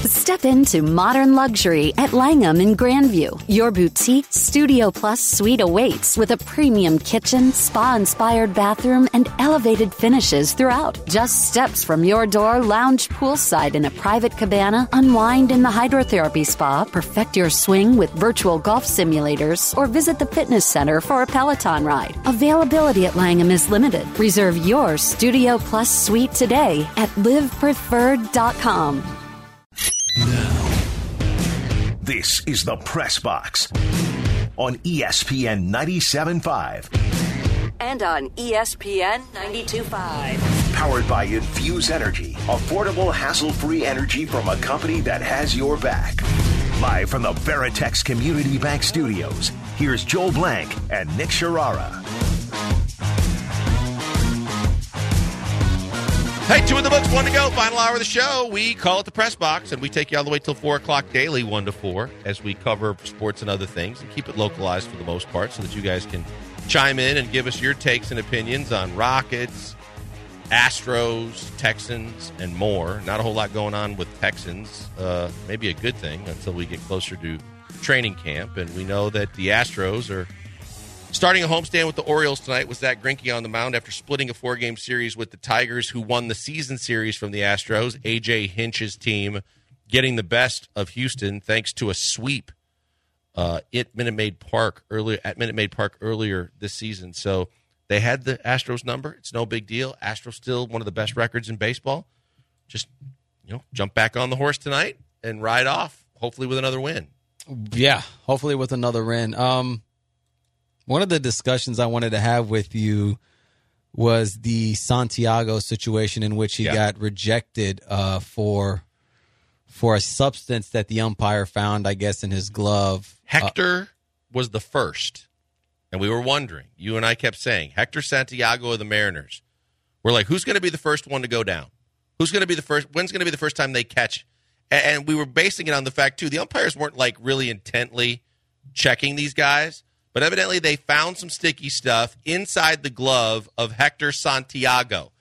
Step into modern luxury at Langham in Grandview. Your boutique Studio Plus suite awaits with a premium kitchen, spa-inspired bathroom, and elevated finishes throughout. Just steps from your door, lounge poolside in a private cabana, unwind in the hydrotherapy spa, perfect your swing with virtual golf simulators, or visit the fitness center for a Peloton ride. Availability at Langham is limited. Reserve your Studio Plus suite today at livepreferred.com. Now, this is the Press Box on ESPN 97.5 and on ESPN 92.5. Powered by Infuse Energy, affordable, hassle-free energy from a company that has your back. Live from the Veritex Community Bank Studios, here's Joel Blank and Nick Sharara. Hey, 2 in the books, 1 to go. Final hour of the show. We call it the Press Box, and we take you all the way till 4 o'clock daily, 1 to 4, as we cover sports and other things and keep it localized for the most part so that you guys can chime in and give us your takes and opinions on Rockets, Astros, Texans, and more. Not a whole lot going on with Texans. Maybe a good thing until we get closer to training camp. And we know that the Astros are starting a homestand with the Orioles tonight with Zach Greinke on the mound after splitting a 4-game series with the Tigers, who won the season series from the Astros. A.J. Hinch's team getting the best of Houston thanks to a sweep at Minute Maid Park earlier this season. So they had the Astros number. It's no big deal. Astros still one of the best records in baseball. Just, jump back on the horse tonight and ride off, hopefully with another win. Yeah, hopefully with another win. One of the discussions I wanted to have with you was the Santiago situation in which he got rejected for a substance that the umpire found, I guess, in his glove. Hector was the first, and we were wondering. You and I kept saying, Hector Santiago of the Mariners. We're like, who's going to be the first one to go down? Who's going to be the first? When's going to be the first time they catch? And we were basing it on the fact, too, the umpires weren't like really intently checking these guys. But evidently they found some sticky stuff inside the glove of Hector Santiago.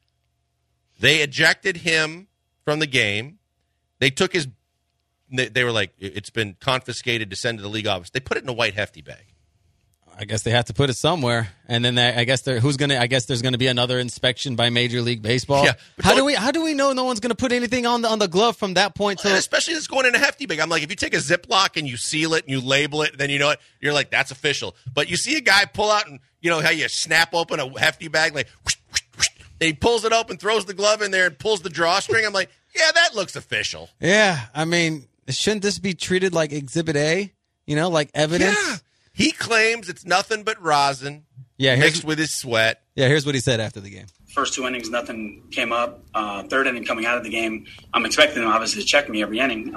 They ejected him from the game. They took his – they were like, it's been confiscated to send to the league office. They put it in a white hefty bag. I guess they have to put it somewhere, and then I guess there's going to be another inspection by Major League Baseball. Yeah, how do we know no one's going to put anything on the glove from that point to? Especially if it's going in a hefty bag. I'm like, if you take a Ziploc and you seal it and you label it, then you know it. You're like, that's official. But you see a guy pull out and how you snap open a hefty bag, like whoosh, whoosh, whoosh, and he pulls it open, throws the glove in there, and pulls the drawstring. I'm like, yeah, that looks official. Yeah, I mean, shouldn't this be treated like Exhibit A? Like evidence. Yeah. He claims it's nothing but rosin mixed with his sweat. Yeah, here's what he said after the game. First 2 innings, nothing came up. Third inning coming out of the game, I'm expecting him, obviously, to check me every inning.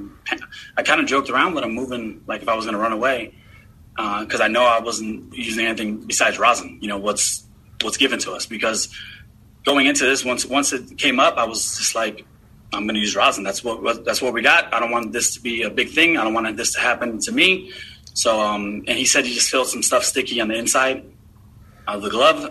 I kind of joked around with him moving, like if I was going to run away, because I know I wasn't using anything besides rosin, what's given to us. Because going into this, once it came up, I was just like, I'm going to use rosin. That's what we got. I don't want this to be a big thing. I don't want this to happen to me. So, and he said he just felt some stuff sticky on the inside of the glove.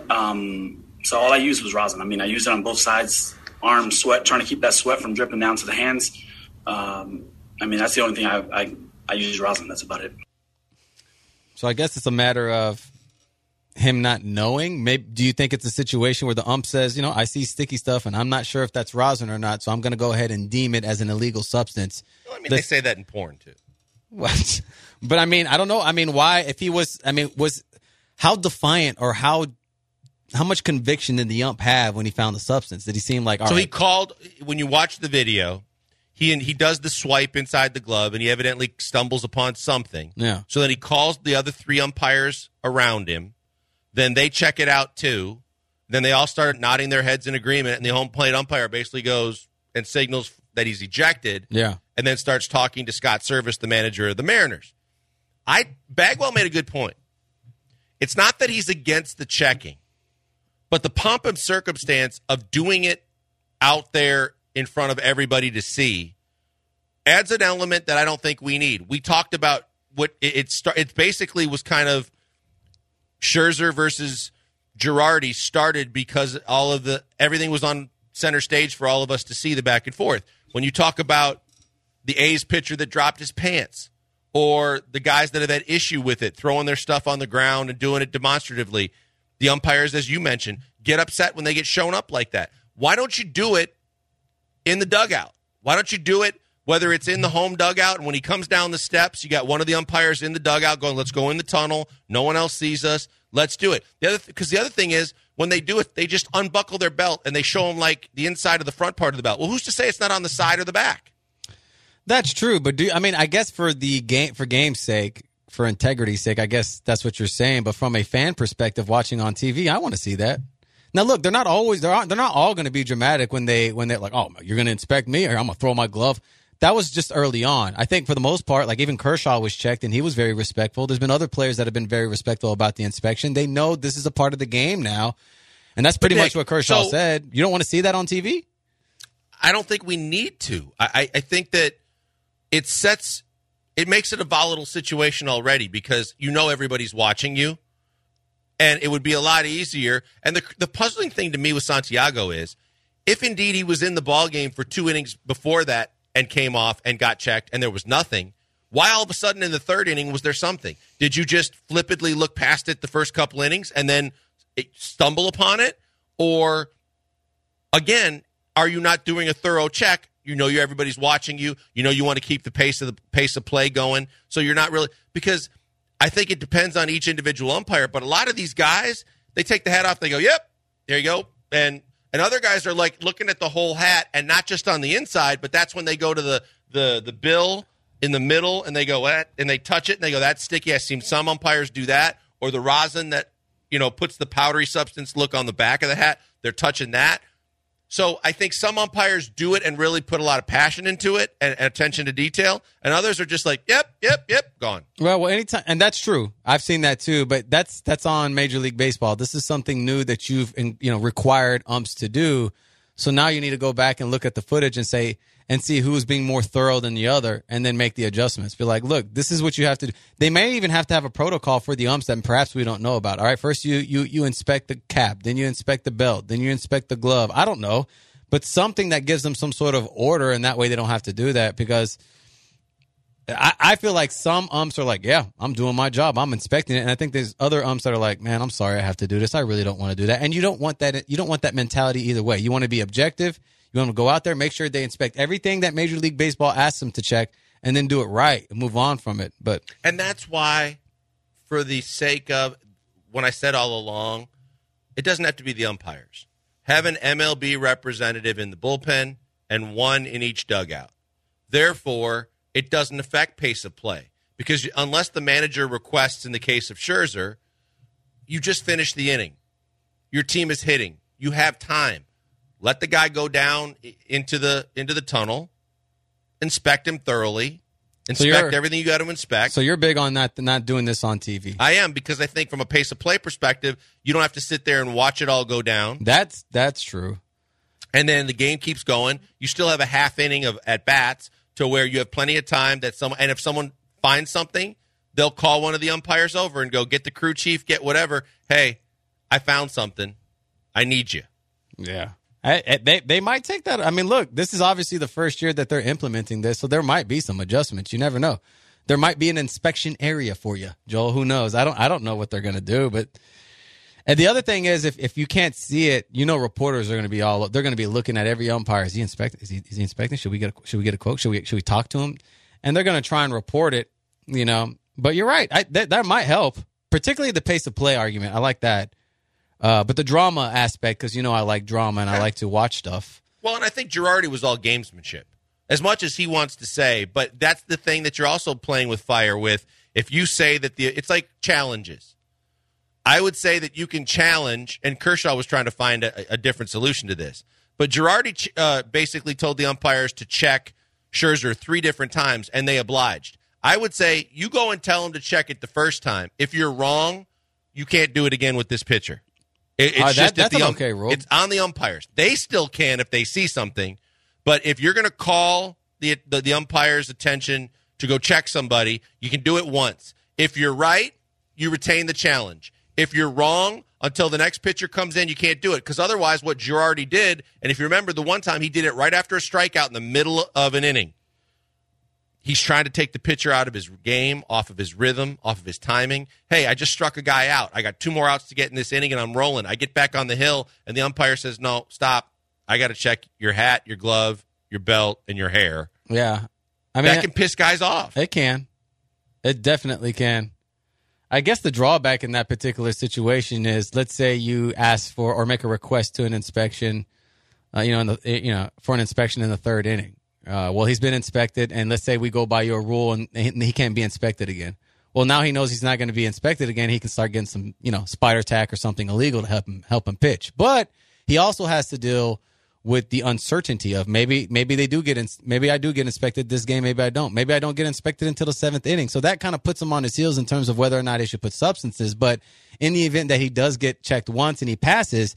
So all I used was rosin. I mean, I used it on both sides, arm, sweat, trying to keep that sweat from dripping down to the hands. I mean, that's the only thing I use rosin. That's about it. So I guess it's a matter of him not knowing. Maybe, do you think it's a situation where the ump says, I see sticky stuff and I'm not sure if that's rosin or not, so I'm going to go ahead and deem it as an illegal substance? Well, I mean, they say that in porn, too. What? But I mean, I don't know. I mean, why? If he was, was how defiant or how much conviction did the ump have when he found the substance? Did he seem like, all right? He called, when you watch the video, he does the swipe inside the glove, and he evidently stumbles upon something. Yeah. So then he calls the other 3 umpires around him. Then they check it out, too. Then they all start nodding their heads in agreement, and the home plate umpire basically goes and signals that he's ejected. Yeah. And then starts talking to Scott Service, the manager of the Mariners. Bagwell made a good point. It's not that he's against the checking, but the pomp and circumstance of doing it out there in front of everybody to see adds an element that I don't think we need. We talked about what it basically was kind of Scherzer versus Girardi started because everything was on center stage for all of us to see the back and forth. When you talk about the A's pitcher that dropped his pants, or the guys that have had issue with it, throwing their stuff on the ground and doing it demonstratively. The umpires, as you mentioned, get upset when they get shown up like that. Why don't you do it in the dugout? Why don't you do it whether it's in the home dugout and when he comes down the steps, you got one of the umpires in the dugout going, let's go in the tunnel. No one else sees us. Let's do it. Because the other thing is, when they do it, they just unbuckle their belt and they show them like the inside of the front part of the belt. Well, who's to say it's not on the side or the back? That's true, but I guess for the game, for game's sake, for integrity's sake, I guess that's what you're saying. But from a fan perspective, watching on TV, I want to see that. Now, look, they're not all going to be dramatic when they're like, oh, you're going to inspect me, or I'm going to throw my glove. That was just early on. I think for the most part, like even Kershaw was checked and he was very respectful. There's been other players that have been very respectful about the inspection. They know this is a part of the game now, and that's pretty much what Kershaw said. You don't want to see that on TV? I don't think we need to. I think that it makes it a volatile situation already because you know everybody's watching you, and it would be a lot easier. And the puzzling thing to me with Santiago is, if indeed he was in the ballgame for 2 innings before that and came off and got checked and there was nothing, why all of a sudden in the third inning was there something? Did you just flippantly look past it the first couple innings and then stumble upon it? Or, again, are you not doing a thorough check? You know everybody's watching you. You know you want to keep the pace of play going. So you're not really – because I think it depends on each individual umpire. But a lot of these guys, they take the hat off. They go, yep, there you go. And other guys are like looking at the whole hat and not just on the inside, but that's when they go to the bill in the middle and they go, what? And they touch it and they go, that's sticky. I've seen some umpires do that. Or the rosin that, puts the powdery substance look on the back of the hat. They're touching that. So I think some umpires do it and really put a lot of passion into it and attention to detail, and others are just like, yep, gone. Well, anytime, and that's true. I've seen that too, but that's on Major League Baseball. This is something new that you've required umps to do. So now you need to go back and look at the footage and see who's being more thorough than the other, and then make the adjustments. Be like, look, this is what you have to do. They may even have to have a protocol for the umps that perhaps we don't know about. All right, first you inspect the cap, then you inspect the belt, then you inspect the glove. I don't know, but something that gives them some sort of order, and that way they don't have to do that. Because I feel like some umps are like, yeah, I'm doing my job, I'm inspecting it, and I think there's other umps that are like, man, I'm sorry I have to do this. I really don't want to do that. And you don't want that. You don't want that mentality either way. You want to be objective. You want to go out there, make sure they inspect everything that Major League Baseball asks them to check, and then do it right and move on from it. And that's why, for the sake of, when I said all along, it doesn't have to be the umpires. Have an MLB representative in the bullpen and one in each dugout. Therefore, it doesn't affect pace of play. Because unless the manager requests, in the case of Scherzer, you just finished the inning. Your team is hitting. You have time. Let the guy go down into the tunnel, inspect him thoroughly, inspect everything you got to inspect. So you're big on not doing this on TV. I am, because I think from a pace of play perspective, you don't have to sit there and watch it all go down. That's true. And then the game keeps going. You still have a half inning of at bats to where you have plenty of time and if someone finds something, they'll call one of the umpires over and go, get the crew chief, get whatever. Hey, I found something. I need you. Yeah. They might take that. I mean, look, this is obviously the first year that they're implementing this, so there might be some adjustments. You never know. There might be an inspection area for you, Joel. Who knows? I don't know what they're going to do, but and the other thing is, if you can't see it, reporters are going to be they're going to be looking at every umpire. Is he inspecting? Is he inspecting? Should we get a quote? Should we talk to him? And they're going to try and report it. But you're right. That might help, particularly the pace of play argument. I like that. But the drama aspect, because I like drama and I like to watch stuff. Well, and I think Girardi was all gamesmanship, as much as he wants to say. But that's the thing that you're also playing with fire with. If you say that it's like challenges, I would say that you can challenge, and Kershaw was trying to find a different solution to this. But Girardi basically told the umpires to check Scherzer 3 different times, and they obliged. I would say you go and tell him to check it the first time. If you're wrong, you can't do it again with this pitcher. That's an okay rule. It's on the umpires. They still can if they see something, but if you're going to call the umpire's attention to go check somebody, you can do it once. If you're right, you retain the challenge. If you're wrong, until the next pitcher comes in, you can't do it, because otherwise what Girardi did, and if you remember the one time he did it right after a strikeout in the middle of an inning, He's trying to take the pitcher out of his game, off of his rhythm, off of his timing. Hey, I just struck a guy out. I got 2 more outs to get in this inning, and I'm rolling. I get back on the hill, and the umpire says, no, stop. I got to check your hat, your glove, your belt, and your hair. Yeah. I mean, that can piss guys off. It can. It definitely can. I guess the drawback in that particular situation is, let's say you ask for or make a request to an inspection, for an inspection in the 3rd inning. Well, he's been inspected, and let's say we go by your rule, and he can't be inspected again. Well, now he knows he's not going to be inspected again. He can start getting some, spider tack or something illegal to help him pitch. But he also has to deal with the uncertainty of maybe they do maybe I do get inspected this game, maybe I don't. Maybe I don't get inspected until the 7th inning. So that kind of puts him on his heels in terms of whether or not he should put substances. But in the event that he does get checked once and he passes,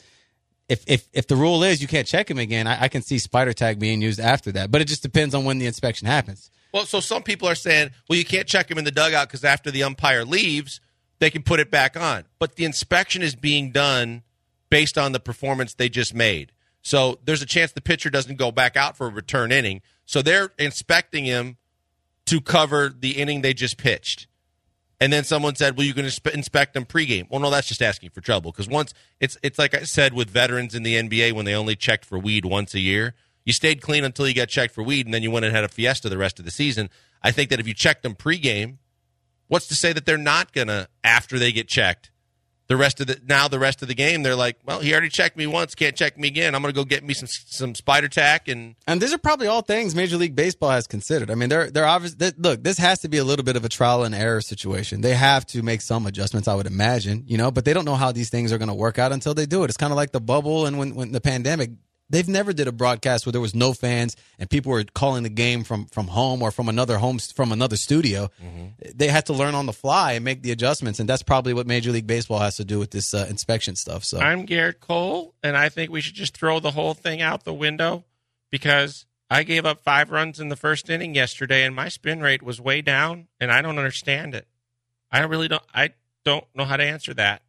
if the rule is you can't check him again, I can see spider tag being used after that. But it just depends on when the inspection happens. Well, so some people are saying, well, you can't check him in the dugout because after the umpire leaves, they can put it back on. But the inspection is being done based on the performance they just made. So there's a chance the pitcher doesn't go back out for a return inning. So they're inspecting him to cover the inning they just pitched. And then someone said, well, you can inspect them pregame. Well, no, that's just asking for trouble. Because once it's like I said with veterans in the NBA when they only checked for weed once a year. You stayed clean until you got checked for weed, and then you went and had a fiesta the rest of the season. I think that if you checked them pregame, what's to say that they're not going to, after they get checked, the rest of the game, they're like, well, he already checked me once, can't check me again. I'm going to go get me some spider tack. And these are probably all things Major League Baseball has considered. I mean, they're obvious. Look, this has to be a little bit of a trial and error situation. They have to make some adjustments, I would imagine, but they don't know how these things are going to work out until they do it. It's kind of like the bubble and when the pandemic. They've never did a broadcast where there was no fans and people were calling the game from home or from another studio. Mm-hmm. They had to learn on the fly and make the adjustments, and that's probably what Major League Baseball has to do with this inspection stuff. So I'm Garrett Cole, and I think we should just throw the whole thing out the window because I gave up 5 runs in the 1st inning yesterday, and my spin rate was way down, and I don't understand it. I don't know how to answer that.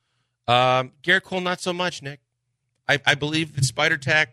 Garrett Cole, not so much, Nick. I believe that spider tack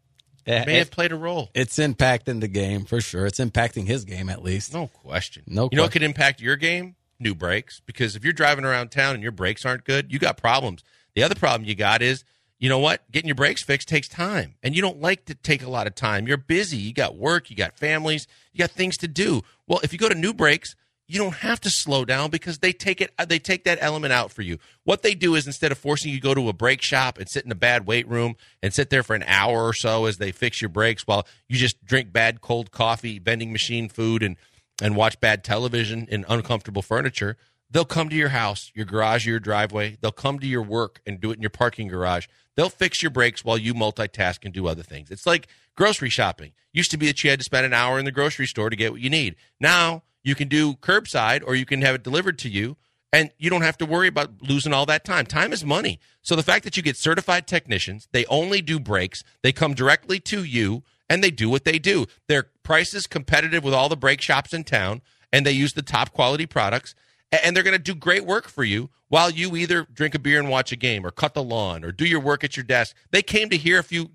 may have played a role. It's impacting the game for sure. It's impacting his game at least. No question. You know what could impact your game? New brakes. Because if you're driving around town and your brakes aren't good, you got problems. The other problem you got is, you know what? Getting your brakes fixed takes time. And you don't like to take a lot of time. You're busy. You got work. You got families. You got things to do. Well, if you go to New Brakes, you don't have to slow down because they take that element out for you. What they do is instead of forcing you to go to a brake shop and sit in a bad weight room and sit there for an hour or so as they fix your brakes while you just drink bad cold coffee, vending machine food, and watch bad television in uncomfortable furniture, they'll come to your house, your garage, or your driveway. They'll come to your work and do it in your parking garage. They'll fix your brakes while you multitask and do other things. It's like grocery shopping. Used to be that you had to spend an hour in the grocery store to get what you need. Now you can do curbside or you can have it delivered to you, and you don't have to worry about losing all that time. Time is money. So the fact that you get certified technicians, they only do brakes, they come directly to you, and they do what they do. Their price is competitive with all the brake shops in town, and they use the top quality products, and they're going to do great work for you while you either drink a beer and watch a game or cut the lawn or do your work at your desk. They came to the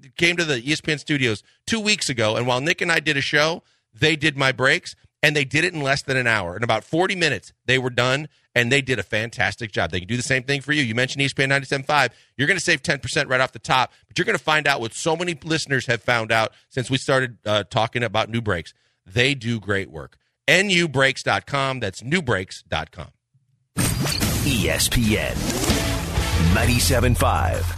ESPN studios 2 weeks ago, and while Nick and I did a show, they did my brakes. And they did it in less than an hour. In about 40 minutes, they were done, and they did a fantastic job. They can do the same thing for you. You mentioned ESPN 97.5. You're going to save 10% right off the top, but you're going to find out what so many listeners have found out since we started talking about New Brakes. They do great work. NUBrakes.com. That's newbrakes.com. ESPN 97.5.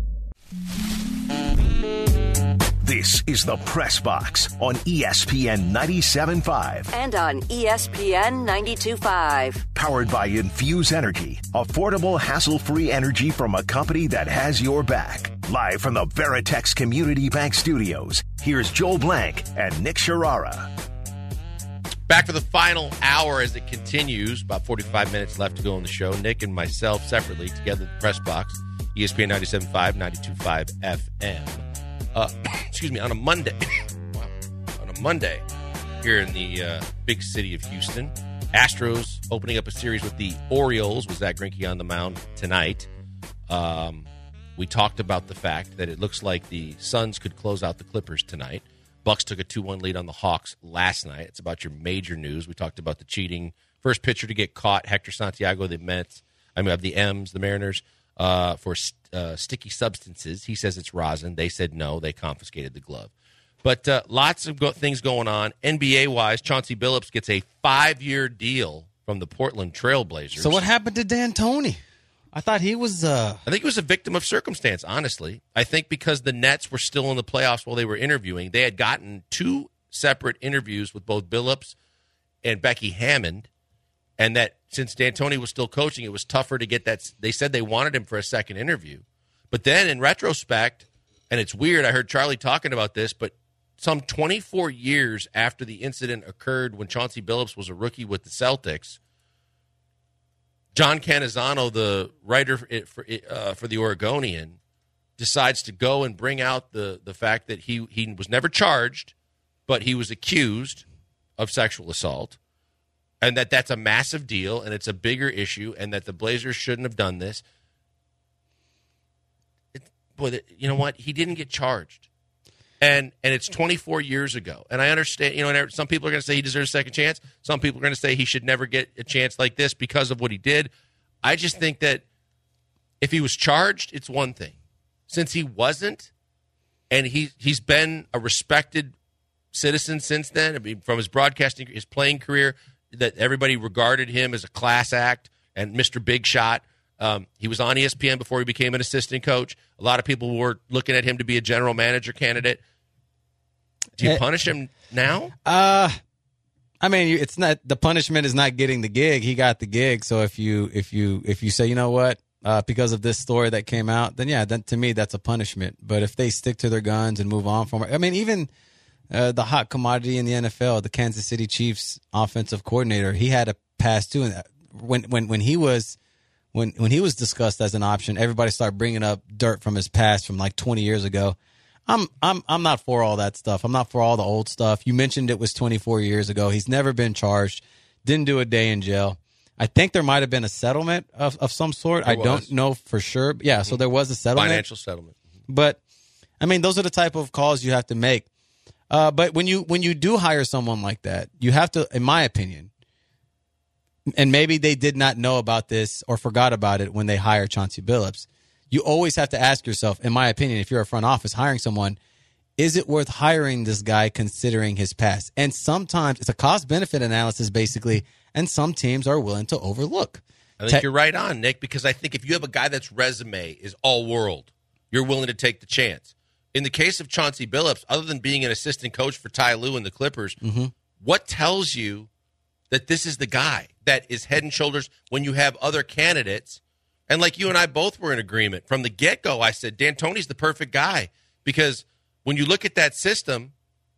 This is the Press Box on ESPN 97.5. And on ESPN 92.5. Powered by Infuse Energy. Affordable, hassle-free energy from a company that has your back. Live from the Veritex Community Bank Studios, here's Joel Blank and Nick Sharara. Back for the final hour as it continues. About 45 minutes left to go on the show. Nick and myself separately, together at the Press Box. ESPN 97.5, 92.5 FM. On a Monday. Wow. On a Monday here in the big city of Houston. Astros opening up a series with the Orioles with Zach Greinke on the mound tonight. We talked about the fact that it looks like the Suns could close out the Clippers tonight. Bucks took a 2-1 lead on the Hawks last night. It's about your major news. We talked about the cheating. First pitcher to get caught, Hector Santiago, the Mariners, for sticky substances. He says it's rosin. They said no. They confiscated the glove. But lots of things going on. NBA-wise, Chauncey Billups gets a 5-year deal from the Portland Trail Blazers. So what happened to D'Antoni? I thought he was... I think he was a victim of circumstance, honestly. I think because the Nets were still in the playoffs while they were interviewing, they had gotten 2 separate interviews with both Billups and Becky Hammond, and that since D'Antoni was still coaching, it was tougher to get that. They said they wanted him for a second interview. But then in retrospect, and it's weird, I heard Charlie talking about this, but some 24 years after the incident occurred when Chauncey Billups was a rookie with the Celtics, John Canizano, the writer for the Oregonian, decides to go and bring out the fact that he was never charged, but he was accused of sexual assault, and that's a massive deal, and it's a bigger issue, and that the Blazers shouldn't have done this. But you know what? He didn't get charged. And it's 24 years ago. And I understand, and some people are going to say he deserves a second chance. Some people are going to say he should never get a chance like this because of what he did. I just think that if he was charged, it's one thing. Since he wasn't, and he's been a respected citizen since then, I mean, from his broadcasting, his playing career, that everybody regarded him as a class act and Mr. Big Shot. He was on ESPN before he became an assistant coach. A lot of people were looking at him to be a general manager candidate. Do you punish him now? I mean, it's not, the punishment is not getting the gig. He got the gig. So if you say, you know what, because of this story that came out, then yeah, then to me that's a punishment. But if they stick to their guns and move on from it, I mean, even the hot commodity in the NFL, the Kansas City Chiefs offensive coordinator, he had a pass too. And when he was discussed as an option, everybody started bringing up dirt from his past from like 20 years ago. I'm not for all that stuff. I'm not for all the old stuff. You mentioned it was 24 years ago. He's never been charged. Didn't do a day in jail. I think there might have been a settlement of some sort. I don't know for sure. Yeah, so there was a settlement. Financial settlement. But, I mean, those are the type of calls you have to make. But when you do hire someone like that, you have to, in my opinion, and maybe they did not know about this or forgot about it when they hired Chauncey Billups, you always have to ask yourself, in my opinion, if you're a front office hiring someone, is it worth hiring this guy considering his past? And sometimes it's a cost-benefit analysis, basically, and some teams are willing to overlook. I think you're right on, Nick, because I think if you have a guy that's resume is all world, you're willing to take the chance. In the case of Chauncey Billups, other than being an assistant coach for Ty Lue and the Clippers, what tells you that this is the guy that is head and shoulders when you have other candidates? And like you and I both were in agreement. From the get-go, I said, D'Antoni's the perfect guy. Because when you look at that system,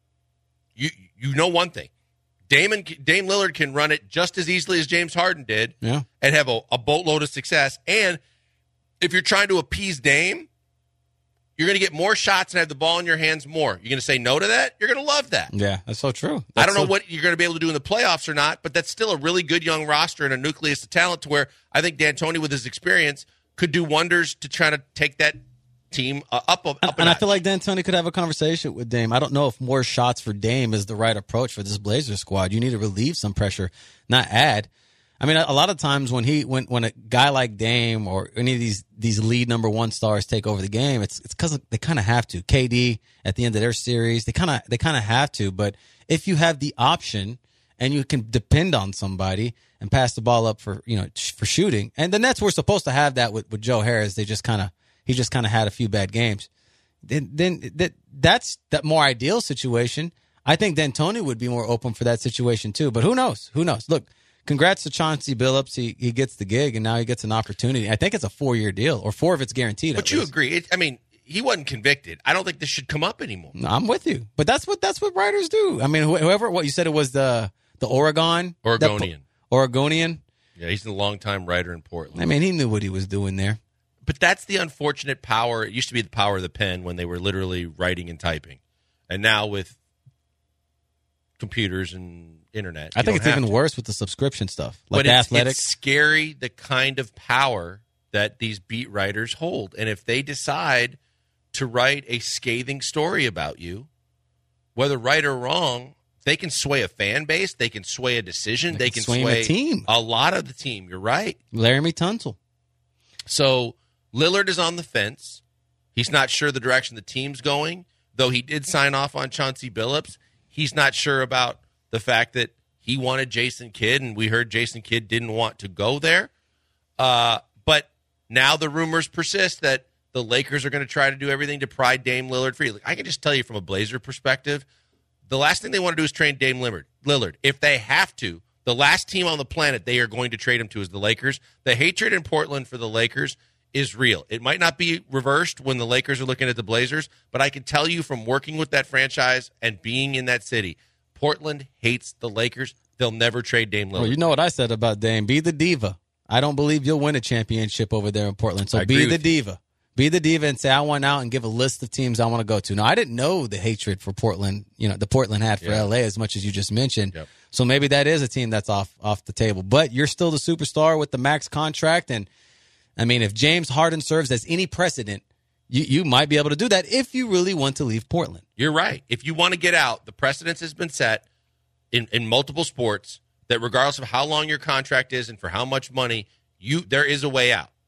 you know one thing. Dame Lillard can run it just as easily as James Harden did and have a boatload of success. And if you're trying to appease Dame, you're going to get more shots and have the ball in your hands more. You're going to say no to that? You're going to love that. Yeah, that's so true. I don't know what you're going to be able to do in the playoffs or not, but that's still a really good young roster and a nucleus of talent to where I think D'Antoni, with his experience, could do wonders to try to take that team up and I feel like D'Antoni could have a conversation with Dame. I don't know if more shots for Dame is the right approach for this Blazers squad. You need to relieve some pressure, not add. I mean, a lot of times when a guy like Dame or any of these lead number one stars take over the game, it's because they kind of have to. KD at the end of their series, they kind of have to. But if you have the option and you can depend on somebody and pass the ball up for shooting, and the Nets were supposed to have that with Joe Harris, he just kind of had a few bad games. Then that's that more ideal situation. I think D'Antoni would be more open for that situation too. But who knows? Who knows? Look. Congrats to Chauncey Billups. He gets the gig, and now he gets an opportunity. I think it's a 4-year deal, or 4 if it's guaranteed. But you agree. He wasn't convicted. I don't think this should come up anymore. No, I'm with you. But that's what writers do. I mean, what you said it was the Oregonian. Oregonian. Yeah, he's a longtime writer in Portland. I mean, he knew what he was doing there. But that's the unfortunate power. It used to be the power of the pen when they were literally writing and typing. And now with computers and internet. I think it's even worse with the subscription stuff. Like but Athletics. It's scary the kind of power that these beat writers hold. And if they decide to write a scathing story about you, whether right or wrong, they can sway a fan base. They can sway a decision. They can sway a team. A lot of the team. You're right. Laramie Tunsil. So Lillard is on the fence. He's not sure the direction the team's going, though he did sign off on Chauncey Billups. He's not sure about the fact that he wanted Jason Kidd, and we heard Jason Kidd didn't want to go there. But now the rumors persist that the Lakers are going to try to do everything to pry Dame Lillard free. I can just tell you from a Blazer perspective, the last thing they want to do is trade Dame Lillard. If they have to, the last team on the planet they are going to trade him to is the Lakers. The hatred in Portland for the Lakers is real. It might not be reversed when the Lakers are looking at the Blazers, but I can tell you from working with that franchise and being in that city, Portland hates the Lakers. They'll never trade Dame Lillard. Well, you know what I said about Dame. Be the diva. I don't believe you'll win a championship over there in Portland. So be the diva. Be the diva and say, I want out, and give a list of teams I want to go to. Now, I didn't know the hatred for Portland, the Portland had for LA as much as you just mentioned. Yep. So maybe that is a team that's off the table. But you're still the superstar with the max contract. And, I mean, if James Harden serves as any precedent, you might be able to do that if you really want to leave Portland. You're right. If you want to get out, the precedence has been set in multiple sports that regardless of how long your contract is and for how much money, there is a way out.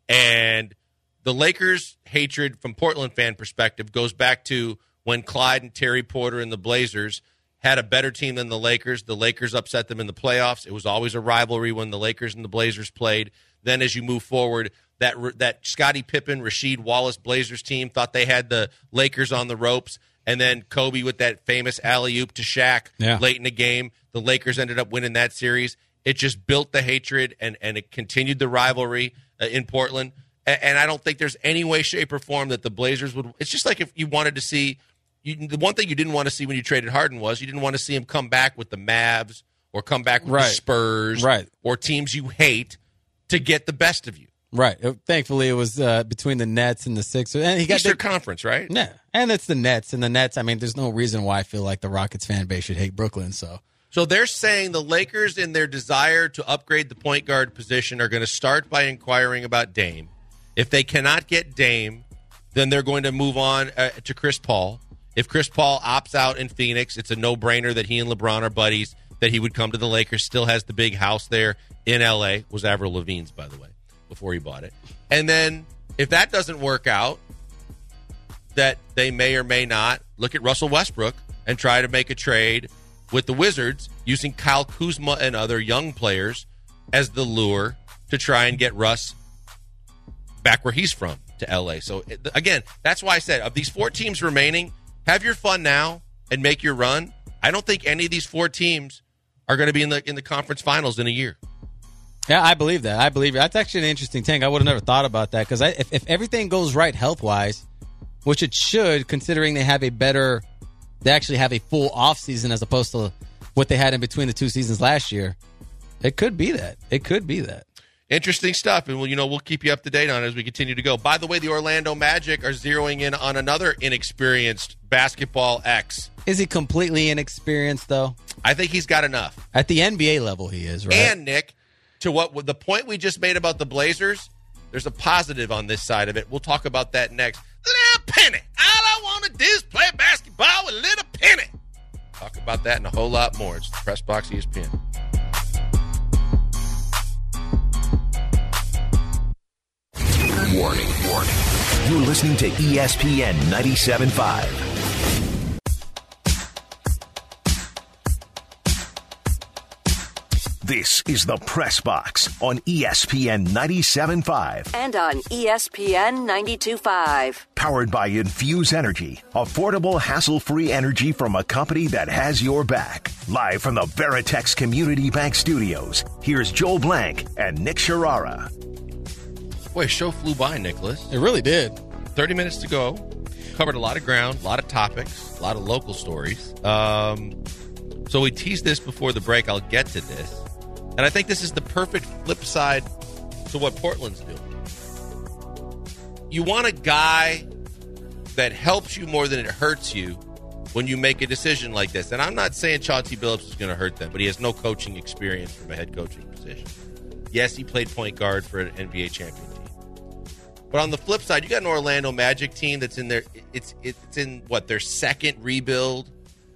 And the Lakers' hatred from Portland fan perspective goes back to when Clyde and Terry Porter and the Blazers had a better team than the Lakers. The Lakers upset them in the playoffs. It was always a rivalry when the Lakers and the Blazers played. Then as you move forward, that Scottie Pippen, Rasheed Wallace Blazers team thought they had the Lakers on the ropes. And then Kobe with that famous alley-oop to Shaq late in the game. The Lakers ended up winning that series. It just built the hatred, and it continued the rivalry in Portland. And I don't think there's any way, shape, or form that the Blazers would – it's just like if you wanted to see – the one thing you didn't want to see when you traded Harden was you didn't want to see him come back with the Mavs or come back with the Spurs or teams you hate to get the best of you. Right. Thankfully, it was between the Nets and the Sixers. And he got Eastern Conference, right? Yeah. And it's the Nets. And the Nets, I mean, there's no reason why I feel like the Rockets fan base should hate Brooklyn. So they're saying the Lakers, in their desire to upgrade the point guard position, are going to start by inquiring about Dame. If they cannot get Dame, then they're going to move on to Chris Paul. If Chris Paul opts out in Phoenix, it's a no-brainer that he and LeBron are buddies, that he would come to the Lakers. Still has the big house there in L.A. Was Avril Lavigne's, by the way, before he bought it. And then if that doesn't work out, that they may or may not look at Russell Westbrook and try to make a trade with the Wizards using Kyle Kuzma and other young players as the lure to try and get Russ back where he's from to L.A. So, again, that's why I said, of these 4 teams remaining, have your fun now and make your run. I don't think any of these 4 teams are going to be in the conference finals in a year. Yeah, I believe that. I believe it. That's actually an interesting thing. I would have never thought about that because if everything goes right health-wise, which it should, considering they actually have a full offseason as opposed to what they had in between the 2 seasons last year, it could be that. It could be that. Interesting stuff, and we'll keep you up to date on it as we continue to go. By the way, the Orlando Magic are zeroing in on another inexperienced basketball X. Is he completely inexperienced, though? I think he's got enough. At the NBA level, he is, right? And, Nick, to what the point we just made about the Blazers, there's a positive on this side of it. We'll talk about that next. Little Penny. All I want to do is play basketball with Little Penny. Talk about that and a whole lot more. It's the Press Box ESPN. Warning. You're listening to ESPN 97.5. This is the Press Box on ESPN 97.5. And on ESPN 92.5. Powered by Infuse Energy. Affordable, hassle-free energy from a company that has your back. Live from the Veritex Community Bank Studios, here's Joel Blank and Nick Sharara. Boy, show flew by, Nicholas. It really did. 30 minutes to go. Covered a lot of ground, a lot of topics, a lot of local stories. So we teased this before the break. I'll get to this. And I think this is the perfect flip side to what Portland's doing. You want a guy that helps you more than it hurts you when you make a decision like this. And I'm not saying Chauncey Billups is going to hurt them, but he has no coaching experience from a head coaching position. Yes, he played point guard for an NBA champion team. But on the flip side, you got an Orlando Magic team that's in their it's in what, their second rebuild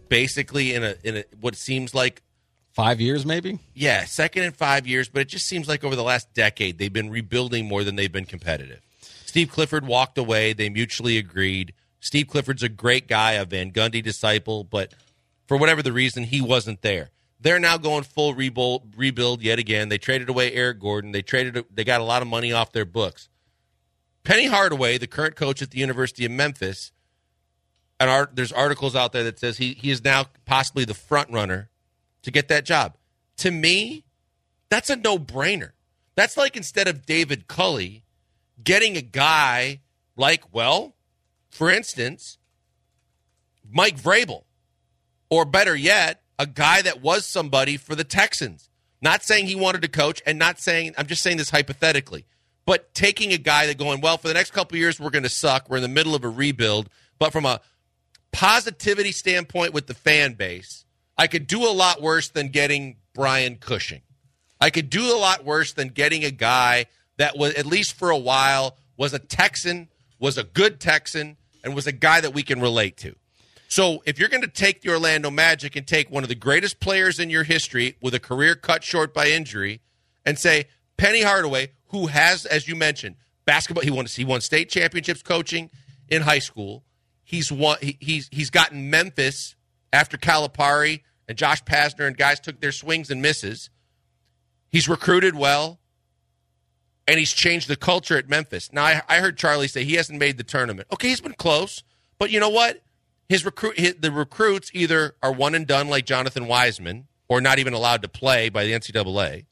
basically in a what seems like 5 years, maybe? Yeah, second in 5 years, but it just seems like over the last decade they've been rebuilding more than they've been competitive. Steve Clifford walked away. They mutually agreed. Steve Clifford's a great guy, a Van Gundy disciple, but for whatever the reason, he wasn't there. They're now going full rebuild yet again. They traded away Eric Gordon. They got a lot of money off their books. Penny Hardaway, the current coach at the University of Memphis, and there's articles out there that says he is now possibly the front runner to get that job. To me, that's a no-brainer. That's like instead of David Culley, getting a guy like, well, for instance, Mike Vrabel, or better yet, a guy that was somebody for the Texans. Not saying he wanted to coach, and not saying, I'm just saying this hypothetically, but taking a guy that going, well, for the next couple of years, we're going to suck. We're in the middle of a rebuild, but from a positivity standpoint with the fan base, I could do a lot worse than getting Brian Cushing. I could do a lot worse than getting a guy that was, at least for a while, was a Texan, was a good Texan, and was a guy that we can relate to. So if you're going to take the Orlando Magic and take one of the greatest players in your history with a career cut short by injury and say, Penny Hardaway, who has, as you mentioned, basketball, he won state championships coaching in high school. He's gotten Memphis after Calipari and Josh Pastner and guys took their swings and misses. He's recruited well, and he's changed the culture at Memphis. Now, I heard Charlie say he hasn't made the tournament. Okay, he's been close, but you know what? The recruits either are one and done like Jonathan Wiseman or not even allowed to play by the NCAA,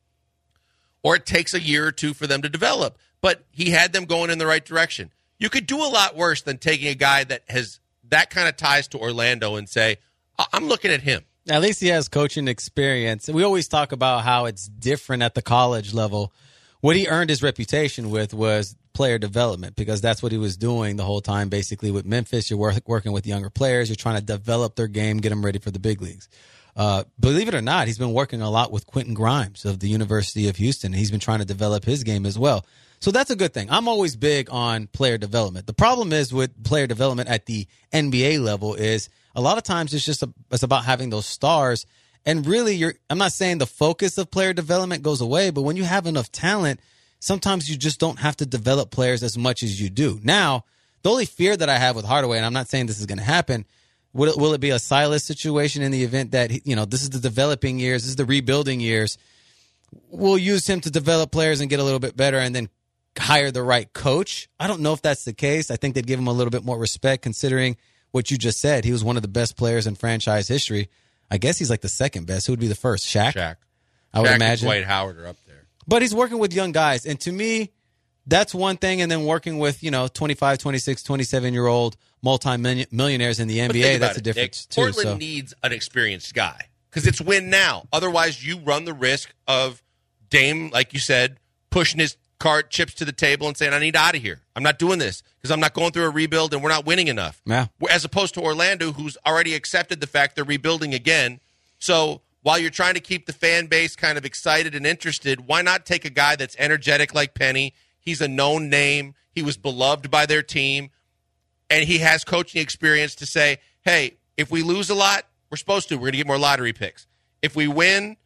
or it takes a year or two for them to develop. But he had them going in the right direction. You could do a lot worse than taking a guy that has that kind of ties to Orlando and say, I'm looking at him. At least he has coaching experience. We always talk about how it's different at the college level. What he earned his reputation with was player development, because that's what he was doing the whole time. Basically with Memphis, you're working with younger players. You're trying to develop their game, get them ready for the big leagues. Believe it or not, he's been working a lot with Quentin Grimes of the University of Houston. He's been trying to develop his game as well. So that's a good thing. I'm always big on player development. The problem is with player development at the NBA level is a lot of times it's about having those stars. And really, I'm not saying the focus of player development goes away, but when you have enough talent, sometimes you just don't have to develop players as much as you do. Now, the only fear that I have with Hardaway, and I'm not saying this is going to happen, will it be a Silas situation in the event that, this is the developing years, this is the rebuilding years. We'll use him to develop players and get a little bit better and then hire the right coach. I don't know if that's the case. I think they'd give him a little bit more respect considering what you just said. He was one of the best players in franchise history. I guess he's like the second best. Who would be the first? Shaq? I would imagine. And Dwight Howard are up there. But he's working with young guys. And to me, that's one thing. And then working with, 25, 26, 27-year-old multi-millionaires in the NBA, that's a difference too. Portland needs an experienced guy because it's win now. Otherwise, you run the risk of Dame, like you said, pushing his card chips to the table and saying, I need out of here. I'm not doing this because I'm not going through a rebuild and we're not winning enough. Yeah. As opposed to Orlando, who's already accepted the fact they're rebuilding again. So while you're trying to keep the fan base kind of excited and interested, why not take a guy that's energetic like Penny? He's a known name. He was beloved by their team. And he has coaching experience to say, hey, if we lose a lot, we're supposed to. We're going to get more lottery picks. If we win,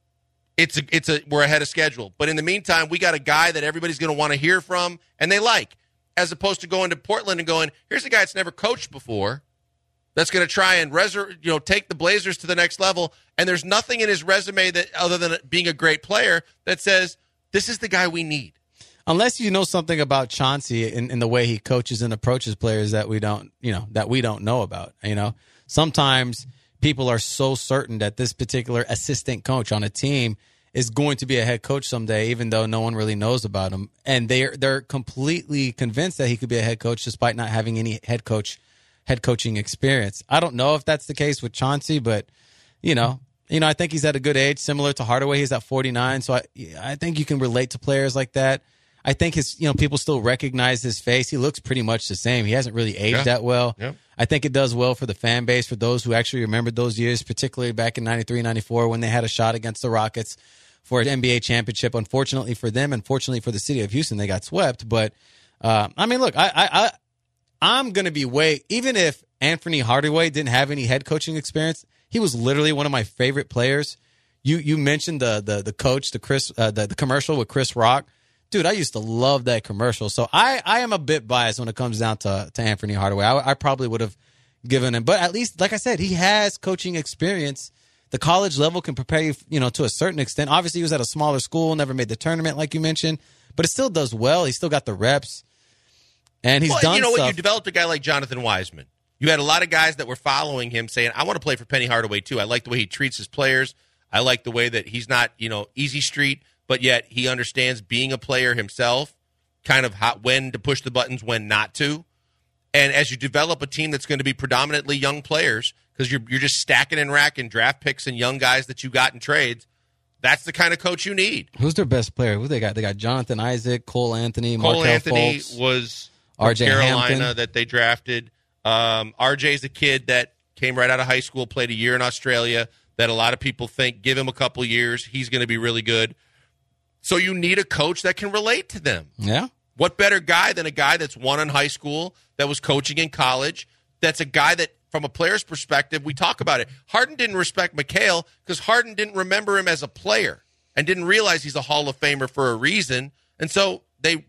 we're ahead of schedule. But in the meantime, we got a guy that everybody's going to want to hear from and they like, as opposed to going to Portland and going, here's a guy that's never coached before that's going to try and take the Blazers to the next level. And there's nothing in his resume that, other than being a great player, that says this is the guy we need. Unless you know something about Chauncey in the way he coaches and approaches players that we don't know about. Sometimes people are so certain that this particular assistant coach on a team is going to be a head coach someday, even though no one really knows about him. And they're completely convinced that he could be a head coach despite not having any head coaching experience. I don't know if that's the case with Chauncey, but I think he's at a good age, similar to Hardaway. He's at 49, so I think you can relate to players like that. I think people still recognize his face. He looks pretty much the same. He hasn't really aged that well. Yeah. I think it does well for the fan base, for those who actually remembered those years, particularly back in 93, 94, when they had a shot against the Rockets for an NBA championship. Unfortunately for them, and fortunately for the city of Houston, they got swept. But, look, I'm I'm going to be even if Anthony Hardaway didn't have any head coaching experience, he was literally one of my favorite players. You mentioned the coach, the commercial with Chris Rock. Dude, I used to love that commercial. So I am a bit biased when it comes down to Anthony Hardaway. I probably would have given him, but at least, like I said, he has coaching experience. The college level can prepare you, to a certain extent. Obviously, he was at a smaller school, never made the tournament, like you mentioned, but it still does well. He still got the reps, and he's done stuff. You developed a guy like Jonathan Wiseman. You had a lot of guys that were following him saying, I want to play for Penny Hardaway, too. I like the way he treats his players. I like the way that he's not, easy street, but yet he understands being a player himself, kind of when to push the buttons, when not to. And as you develop a team that's going to be predominantly young players, because you're just stacking and racking draft picks and young guys that you got in trades, that's the kind of coach you need. Who's their best player? Who they got? They got Jonathan Isaac, Cole Anthony, Markelle Anthony Fultz, was RJ Carolina Hampton. That they drafted. RJ's a kid that came right out of high school, played a year in Australia, that a lot of people think, give him a couple years, he's going to be really good. So you need a coach that can relate to them. Yeah. What better guy than a guy that's won in high school, that was coaching in college, that's a guy that, from a player's perspective, we talk about it. Harden didn't respect Mikal because Harden didn't remember him as a player and didn't realize he's a Hall of Famer for a reason. And so they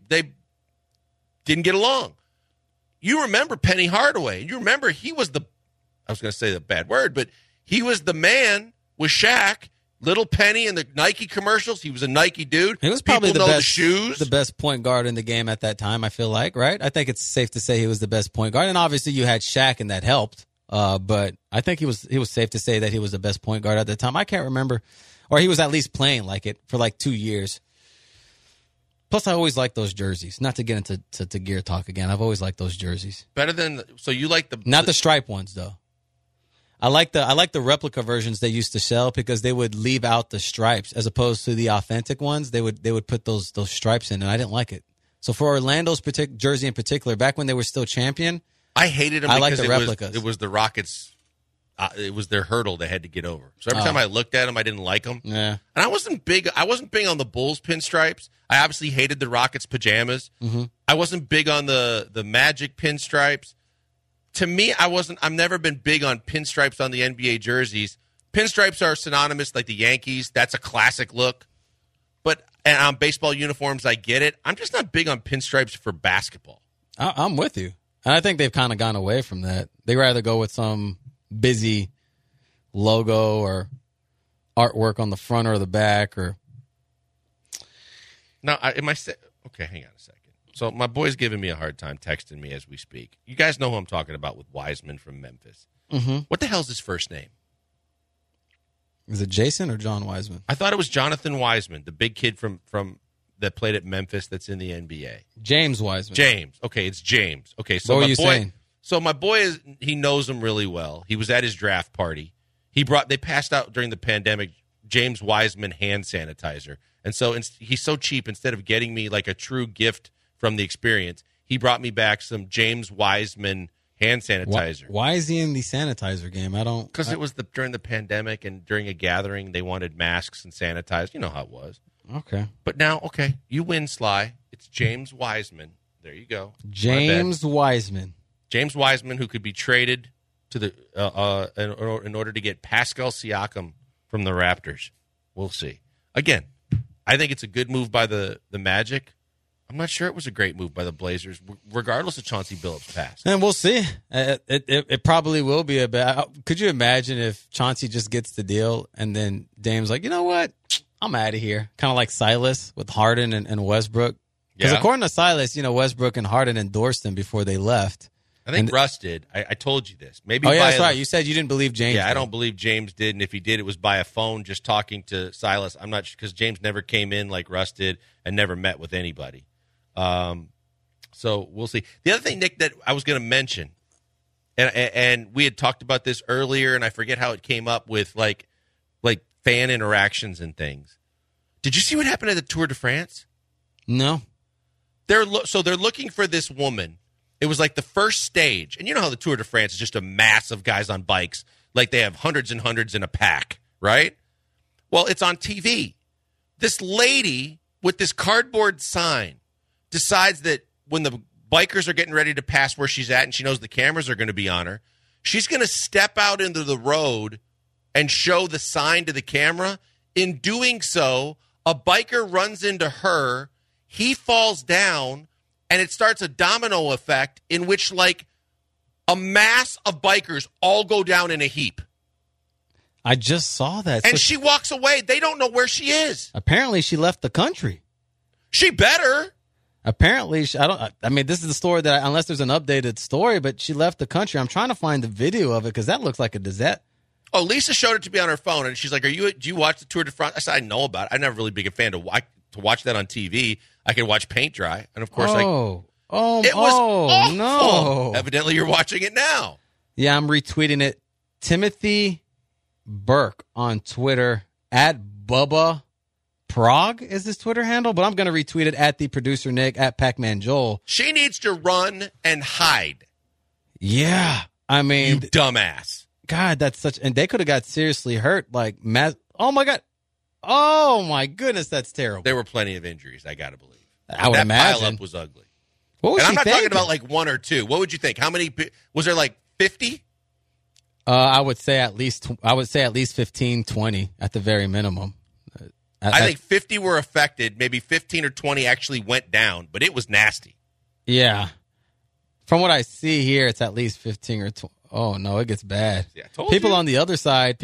didn't get along. You remember Penny Hardaway. You remember he was I was going to say the bad word, but he was the man with Shaq, Little Penny, and the Nike commercials. He was a Nike dude. He was probably People the know best, shoes. the best point guard in the game at that time, I feel like, right? I think it's safe to say he was the best point guard. And obviously you had Shaq, and that helped. But I think he was safe to say that he was the best point guard at the time. I can't remember. Or he was at least playing like it for like 2 years. Plus, I always liked those jerseys. Not to get into to gear talk again. I've always liked those jerseys. Better than – so you like the – Not the stripe ones, though. I like the replica versions they used to sell because they would leave out the stripes as opposed to the authentic ones. They would put those stripes in, and I didn't like it. So for Orlando's jersey in particular, back when they were still champion, I hated them I because like the replicas. It was the Rockets. It was their hurdle they had to get over. So every time I looked at them, I didn't like them. Yeah. And I wasn't big on the Bulls pinstripes. I obviously hated the Rockets pajamas. Mm-hmm. I wasn't big on the Magic pinstripes. To me, I've never been big on pinstripes on the NBA jerseys. Pinstripes are synonymous, like the Yankees. That's a classic look. And on baseball uniforms, I get it. I'm just not big on pinstripes for basketball. I'm with you. And I think they've kind of gone away from that. They rather go with some busy logo or artwork on the front or the back. Or now, okay, hang on a second. So my boy's giving me a hard time texting me as we speak. You guys know who I'm talking about with Wiseman from Memphis. Mm-hmm. What the hell's his first name? Is it Jason or John Wiseman? I thought it was Jonathan Wiseman, the big kid from that played at Memphis that's in the NBA. James Wiseman. James. Okay, it's James. Okay, so what were my you boy, saying? So my boy he knows him really well. He was at his draft party. They passed out during the pandemic James Wiseman hand sanitizer. And so he's so cheap, instead of getting me like a true gift from the experience, he brought me back some James Wiseman hand sanitizer. Why is he in the sanitizer game? Because it was during the pandemic, and during a gathering, they wanted masks and sanitizer. You know how it was. Okay. But now, okay, you win, Sly. It's James Wiseman. There you go. James Wiseman. James Wiseman, who could be traded to the in order to get Pascal Siakam from the Raptors. We'll see. Again, I think it's a good move by the Magic. I'm not sure it was a great move by the Blazers, regardless of Chauncey Billups' pass. And we'll see. It probably will be a bad. Could you imagine if Chauncey just gets the deal and then Dame's like, you know what? I'm out of here. Kind of like Silas with Harden and Westbrook. Because according to Silas, Westbrook and Harden endorsed him before they left. I think Russ did. I told you this. Maybe. Oh, yeah, that's right. You said you didn't believe James. Yeah, I don't believe James did. And if he did, it was by a phone just talking to Silas. I'm not sure, because James never came in like Russ did and never met with anybody. So we'll see. The other thing, Nick, that I was going to mention, and we had talked about this earlier, and I forget how it came up with like fan interactions and things. Did you see what happened at the Tour de France? No. They're looking for this woman. It was like the first stage. And you know how the Tour de France is just a mass of guys on bikes. Like they have hundreds and hundreds in a pack, right? Well, it's on TV. This lady with this cardboard sign decides that when the bikers are getting ready to pass where she's at and she knows the cameras are going to be on her, she's going to step out into the road and show the sign to the camera. In doing so, a biker runs into her, he falls down, and it starts a domino effect in which, like, a mass of bikers all go down in a heap. I just saw that. And she walks away. They don't know where she is. Apparently, she left the country. She better. Apparently, this is the story that, unless there's an updated story, but she left the country. I'm trying to find the video of it because that looks like a disaster. Oh, Lisa showed it to me on her phone, and she's like, do you watch the Tour de France? I said, I know about it. I'm never really big a fan to watch that on TV. I could watch paint dry. And, of course, it was awful. No. Evidently, you're watching it now. Yeah, I'm retweeting it. Timothy Burke on Twitter, at Bubba Prague is his Twitter handle, but I'm going to retweet it at the producer Nick, at Pac-Man Joel. She needs to run and hide. Yeah. I mean, you dumbass. God, that's such, and they could have got seriously hurt. Like, oh my God. Oh my goodness, that's terrible. There were plenty of injuries, I got to believe. I would imagine. That pileup was ugly. What was and she I'm not thinking? talking about like one or two. What would you think? How many, was there like 50? I would say at least 15, 20 at the very minimum. I think 50 were affected. Maybe 15 or 20 actually went down, but it was nasty. Yeah. From what I see here, it's at least 15 or 20. Oh, no, it gets bad. Yeah, I told people you. on the other side,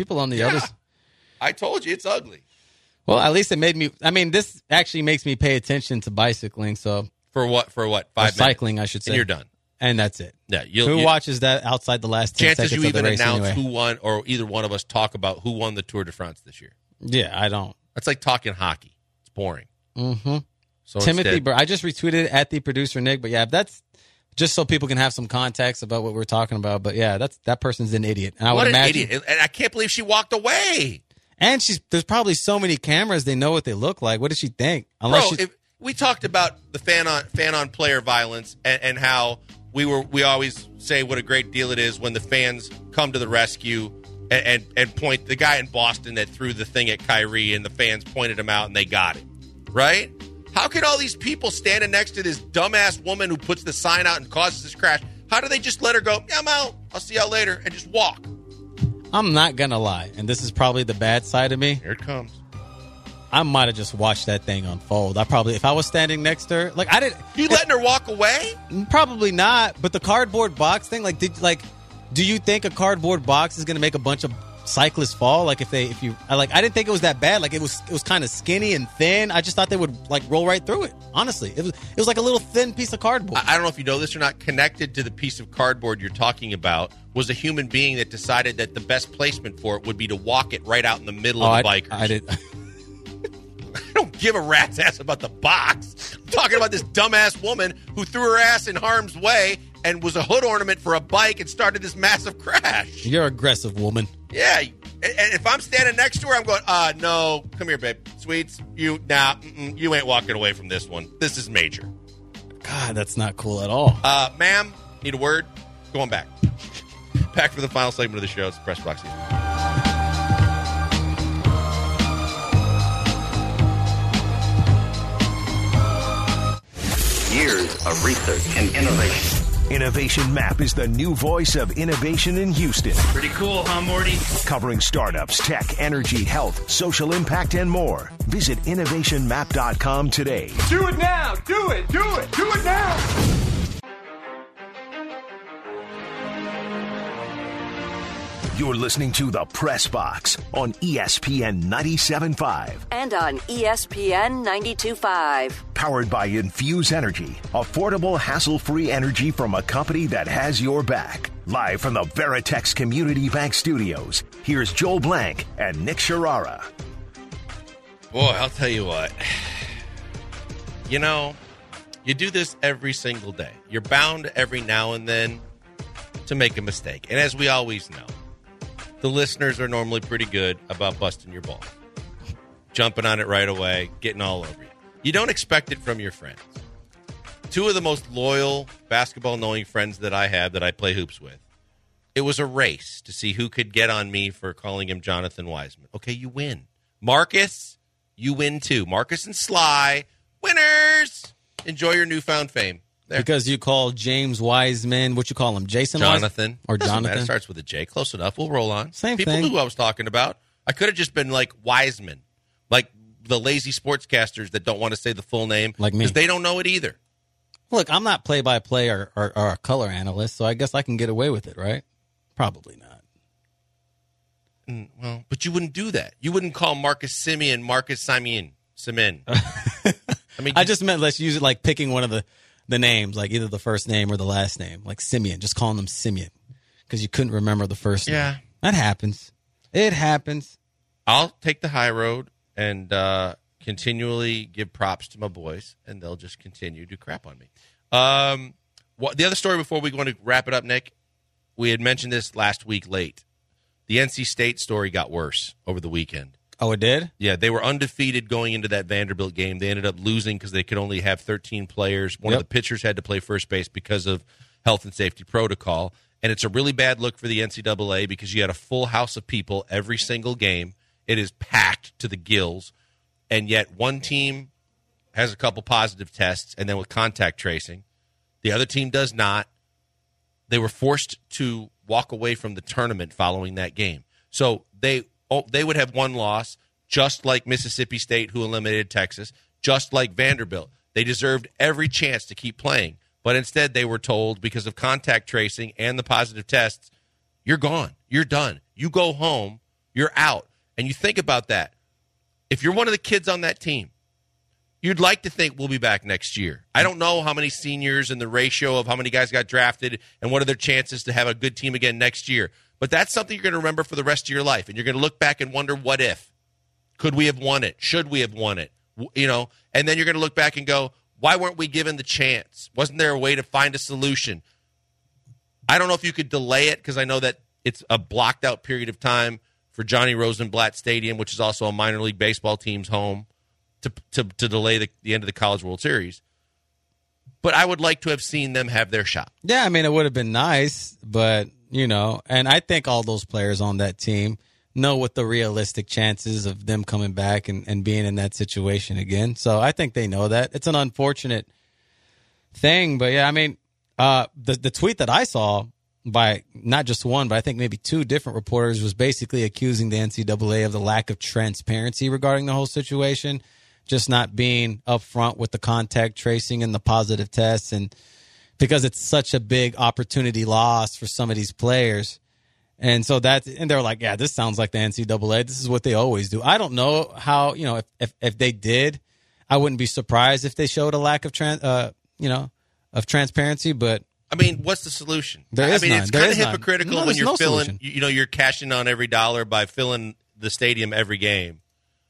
I told you, it's ugly. Well, at least it made me, this actually makes me pay attention to bicycling. So For what? 5 minutes? Cycling, I should say. And you're done. And that's it. Yeah, who watches that outside the last 10 chances seconds you of the even race announce anyway? who won, or either one of us talk about who won the Tour de France this year? Yeah, I don't. That's like talking hockey. It's boring. Mm-hmm. So Timothy Burke. I just retweeted it at the producer Nick, but yeah, that's just so people can have some context about what we're talking about. But yeah, that person's an idiot. And what an idiot! And I can't believe she walked away. And there's probably so many cameras, they know what they look like. What does she think? We talked about the fan on player violence and how we always say what a great deal it is when the fans come to the rescue and point the guy in Boston that threw the thing at Kyrie and the fans pointed him out and they got it, right? How can all these people standing next to this dumbass woman who puts the sign out and causes this crash, how do they just let her go, yeah, I'm out, I'll see y'all later, and just walk? I'm not going to lie, and this is probably the bad side of me. Here it comes. I might have just watched that thing unfold. If I was standing next to her, like I didn't. You letting her walk away? Probably not. But the cardboard box thing, do you think a cardboard box is going to make a bunch of cyclists fall? I didn't think it was that bad. Like it was kind of skinny and thin. I just thought they would roll right through it. Honestly, it was like a little thin piece of cardboard. I don't know if you know this or not. Connected to the piece of cardboard you're talking about was a human being that decided that the best placement for it would be to walk it right out in the middle of the bikers. I did. I don't give a rat's ass about the box. I'm talking about this dumbass woman who threw her ass in harm's way and was a hood ornament for a bike and started this massive crash. You're an aggressive woman. Yeah. And if I'm standing next to her, I'm going, no, come here, babe. Sweets, you ain't walking away from this one. This is major. God, that's not cool at all. Ma'am, need a word? Going back. Back for the final segment of the show. It's the Press Box. Years of research and innovation. Innovation Map is the new voice of innovation in Houston. Pretty cool, huh, Morty? Covering startups, tech, energy, health, social impact, and more. Visit innovationmap.com today. Do it now! Do it! Do it! Do it now! You're listening to The Press Box on ESPN 97.5. And on ESPN 92.5. Powered by Infuse Energy. Affordable, hassle-free energy from a company that has your back. Live from the Veritex Community Bank Studios, here's Joel Blank and Nick Sharara. Boy, I'll tell you what. You know, you do this every single day. You're bound every now and then to make a mistake. And as we always know, the listeners are normally pretty good about busting your ball. Jumping on it right away, getting all over you. You don't expect it from your friends. Two of the most loyal basketball-knowing friends that I have that I play hoops with, it was a race to see who could get on me for calling him Jonathan Wiseman. Okay, you win. Marcus, you win too. Marcus and Sly, winners. Enjoy your newfound fame. there. Because you call James Wiseman, what you call him, Jason Jonathan. Or Doesn't Jonathan? matter. It starts with a J. Close enough. We'll roll on. Same People thing. knew who I was talking about. I could have just been like Wiseman, like the lazy sportscasters that don't want to say the full name. Like me. Because they don't know it either. Look, I'm not play-by-play or a color analyst, so I guess I can get away with it, right? Probably not. Well, but you wouldn't do that. You wouldn't call Marcus Simeon Marcus Simeon. I just meant let's use it like picking one of the names, like either the first name or the last name, like Simeon. Just calling them Simeon because you couldn't remember the first name. Yeah. That happens. It happens. I'll take the high road and continually give props to my boys, and they'll just continue to crap on me. The other story before we go to wrap it up, Nick, we had mentioned this last week late. The NC State story got worse over the weekend. Oh, it did? Yeah, they were undefeated going into that Vanderbilt game. They ended up losing because they could only have 13 players. One of the pitchers had to play first base because of health and safety protocol. And it's a really bad look for the NCAA because you had a full house of people every single game. It is packed to the gills. And yet one team has a couple positive tests, and then with contact tracing. The other team does not. They were forced to walk away from the tournament following that game. So they would have one loss, just like Mississippi State, who eliminated Texas, just like Vanderbilt. They deserved every chance to keep playing. But instead they were told, because of contact tracing and the positive tests, you're gone. You're done. You go home. You're out. And you think about that. If you're one of the kids on that team, you'd like to think we'll be back next year. I don't know how many seniors and the ratio of how many guys got drafted and what are their chances to have a good team again next year. But that's something you're going to remember for the rest of your life. And you're going to look back and wonder, what if? Could we have won it? Should we have won it? You know, and then you're going to look back and go, why weren't we given the chance? Wasn't there a way to find a solution? I don't know if you could delay it, because I know that it's a blocked out period of time for Johnny Rosenblatt Stadium, which is also a minor league baseball team's home, to delay the end of the College World Series. But I would like to have seen them have their shot. Yeah, I mean, it would have been nice, but, you know, and I think all those players on that team know what the realistic chances of them coming back and being in that situation again. So I think they know that. It's an unfortunate thing, but yeah, I mean, the tweet that I saw by not just one, but I think maybe two different reporters was basically accusing the NCAA of the lack of transparency regarding the whole situation, just not being upfront with the contact tracing and the positive tests, and because it's such a big opportunity loss for some of these players. And so and they're like, yeah, this sounds like the NCAA. This is what they always do. I don't know how, you know, if they did, I wouldn't be surprised if they showed a lack of transparency, but I mean, what's the solution? There is none. It's kind of hypocritical when you're filling, solution. You're cashing on every dollar by filling the stadium every game.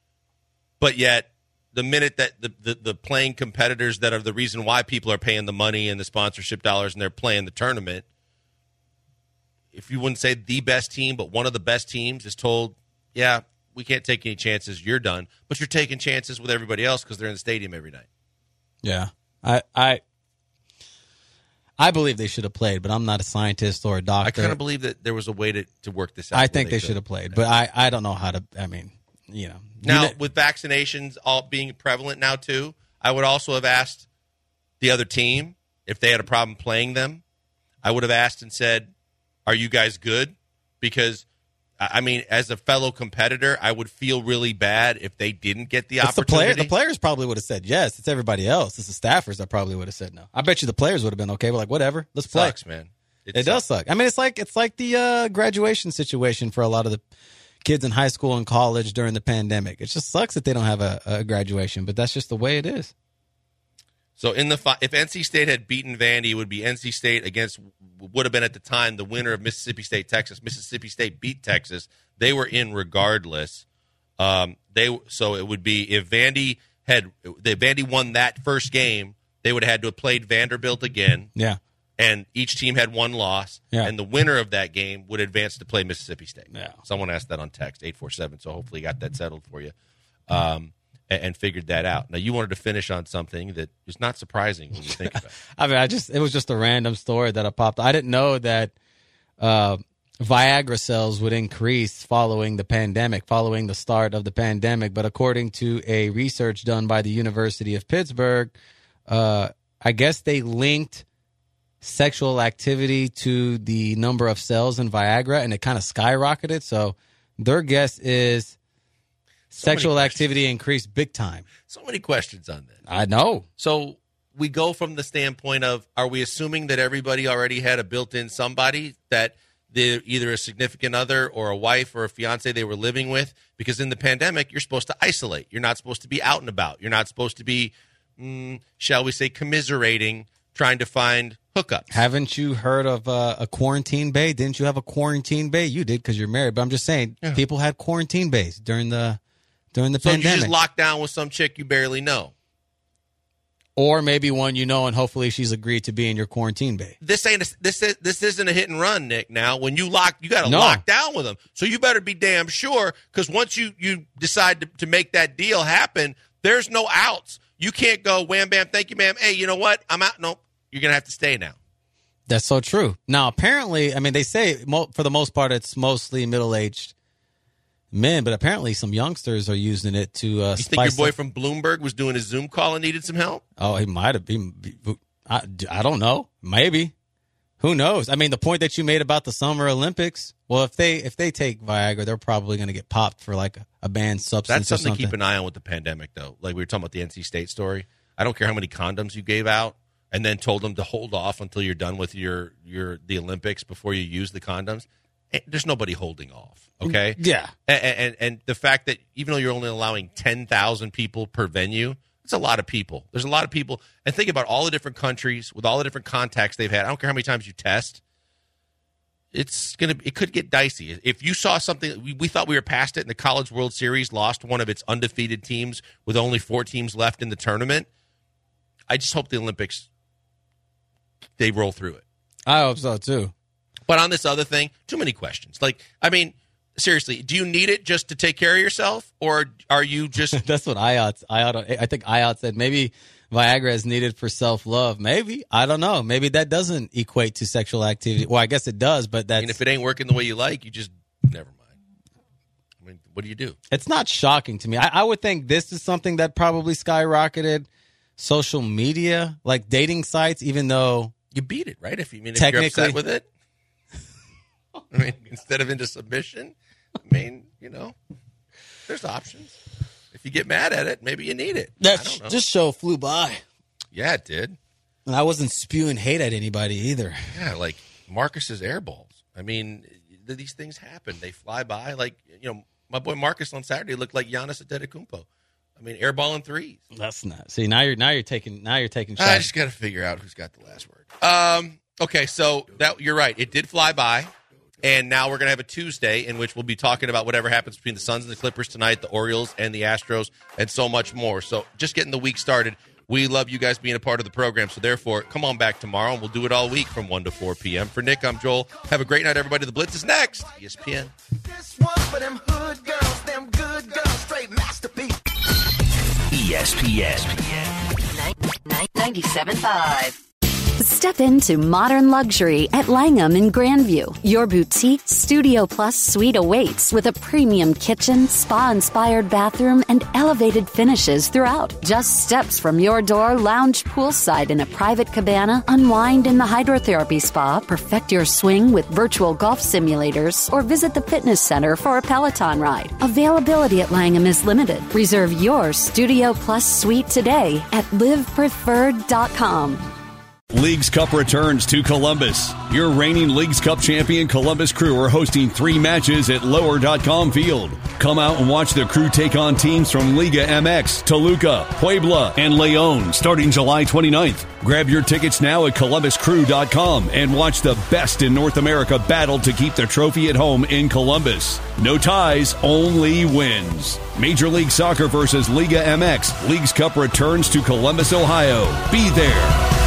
But yet, the minute that the playing competitors that are the reason why people are paying the money and the sponsorship dollars and they're playing the tournament, if you wouldn't say the best team, but one of the best teams is told, yeah, we can't take any chances, you're done. But you're taking chances with everybody else because they're in the stadium every night. Yeah. I believe they should have played, but I'm not a scientist or a doctor. I kind of believe that there was a way to work this out. I think they should have played, but I don't know how to. I mean, you know. Now, with vaccinations all being prevalent now, too, I would also have asked the other team if they had a problem playing them. I would have asked and said, are you guys good? Because, I mean, as a fellow competitor, I would feel really bad if they didn't get the opportunity. The players probably would have said yes. It's everybody else. It's the staffers that probably would have said no. I bet you the players would have been okay. We're like, whatever, let's play. Sucks, man. It does suck. I mean, it's like the graduation situation for a lot of the kids in high school and college during the pandemic. It just sucks that they don't have a graduation, but that's just the way it is. So if NC State had beaten Vandy, it would be NC State would have been at the time the winner of Mississippi State, Texas. Mississippi State beat Texas. They were in regardless. So it would be if Vandy won that first game, they would have had to have played Vanderbilt again. Yeah. And each team had one loss. Yeah. And the winner of that game would advance to play Mississippi State. Yeah. Someone asked that on text, 847. So hopefully you got that settled for you. And figured that out. Now, you wanted to finish on something that is not surprising when you think about it. I mean, it was just a random story that I popped. I didn't know that Viagra sales would increase following the start of the pandemic. But according to a research done by the University of Pittsburgh, I guess they linked sexual activity to the number of cells in Viagra, and it kind of skyrocketed. So their guess is sexual activity increased big time. So many questions on this. I know. So we go from the standpoint of, are we assuming that everybody already had a built-in somebody that they're either a significant other or a wife or a fiance they were living with? Because in the pandemic, you're supposed to isolate. You're not supposed to be out and about. You're not supposed to be, shall we say, commiserating, trying to find hookups. Haven't you heard of a quarantine bay? Didn't you have a quarantine bay? You did because you're married. But I'm just saying, people had quarantine bays during the pandemic. So you just locked down with some chick you barely know. Or maybe one you know, and hopefully she's agreed to be in your quarantine bay. This isn't a hit and run, Nick. Now, when you got to lock down with them, so you better be damn sure. Because once you decide to make that deal happen, there's no outs. You can't go wham bam, thank you, ma'am. Hey, you know what? I'm out. No, you're gonna have to stay now. That's so true. Now, apparently, I mean, they say for the most part it's mostly middle-aged men, but apparently some youngsters are using it to You think your boy from Bloomberg was doing a Zoom call and needed some help? Oh, he might have been. I don't know. Maybe. Who knows? I mean, the point that you made about the Summer Olympics, well, if they take Viagra, they're probably going to get popped for like a banned substance. That's something to keep an eye on with the pandemic, though. Like we were talking about the NC State story. I don't care how many condoms you gave out and then told them to hold off until you're done with the Olympics before you use the condoms. There's nobody holding off, okay? Yeah. And the fact that even though you're only allowing 10,000 people per venue, it's a lot of people. There's a lot of people. And think about all the different countries with all the different contacts they've had. I don't care how many times you test. It could get dicey. If you saw something, we thought we were past it, and the College World Series lost one of its undefeated teams with only 4 teams left in the tournament. I just hope the Olympics, they roll through it. I hope so, too. But on this other thing, too many questions. Like, I mean, seriously, do you need it just to take care of yourself, or are you just... That's what I think Ayat said. Maybe Viagra is needed for self-love. Maybe. I don't know. Maybe that doesn't equate to sexual activity. Well, I guess it does, but that's... I mean, if it ain't working the way you like, you just... Never mind. I mean, what do you do? It's not shocking to me. I would think this is something that probably skyrocketed social media, like dating sites, even though... You beat it, right? If you're upset with it. I mean, instead of into submission, I mean, there's options. If you get mad at it, maybe you need it. This show flew by. Yeah, it did. And I wasn't spewing hate at anybody either. Yeah, like Marcus's air balls. I mean, these things happen. They fly by. Like, my boy Marcus on Saturday looked like Giannis Antetokounmpo. I mean, airballing threes. That's not. See, now you're taking shots. I just got to figure out who's got the last word. Okay, so you're right. It did fly by. And now we're going to have a Tuesday in which we'll be talking about whatever happens between the Suns and the Clippers tonight, the Orioles and the Astros, and so much more. So just getting the week started. We love you guys being a part of the program. So therefore, come on back tomorrow, and we'll do it all week from 1 to 4 p.m. For Nick, I'm Joel. Have a great night, everybody. The Blitz is next. ESPN. This one for them hood girls, them good girls, straight masterpiece. ESPN. 97.5. Step into modern luxury at Langham in Grandview. Your boutique Studio Plus suite awaits with a premium kitchen, spa-inspired bathroom, and elevated finishes throughout. Just steps from your door, lounge poolside in a private cabana, unwind in the hydrotherapy spa, perfect your swing with virtual golf simulators, or visit the fitness center for a Peloton ride. Availability at Langham is limited. Reserve your Studio Plus suite today at livepreferred.com. Leagues Cup returns to Columbus. Your reigning Leagues Cup champion Columbus Crew are hosting 3 matches at Lower.com Field. Come out and watch the Crew take on teams from Liga MX, Toluca, Puebla, and León starting July 29th. Grab your tickets now at ColumbusCrew.com and watch the best in North America battle to keep the trophy at home in Columbus. No ties, only wins. Major League Soccer versus Liga MX. Leagues Cup returns to Columbus, Ohio. Be there.